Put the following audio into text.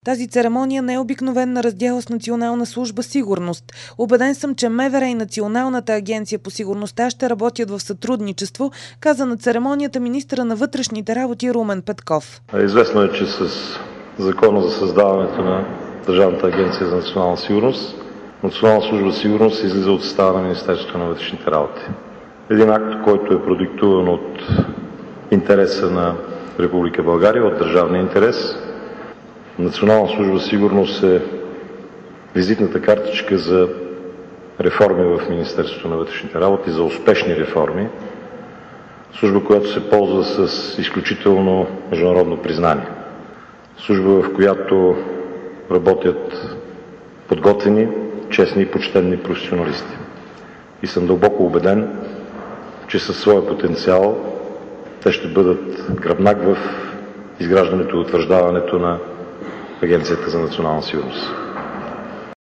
Тази церемония не е обикновена раздяла с Национална служба сигурност. Убеден съм, че МВР и Националната агенция по сигурността ще работят в сътрудничество, каза на церемонията министъра на вътрешните работи Румен Петков. Известно е, че с Закона за създаването на Държавната агенция за национална сигурност, Национална служба сигурност излиза от състава на Министерството на вътрешните работи. Един акт, който е продиктуван от интереса на Република България, от държавния интерес. Национална служба сигурност е визитната картичка за реформи в Министерството на вътрешните работи, за успешни реформи. Служба, която се ползва с изключително международно признание. Служба, в която работят подготвени, честни и почтени професионалисти. И съм дълбоко убеден, че със своя потенциал те ще бъдат гръбнак в изграждането и утвърждаването на Агенцията за национална сигурност.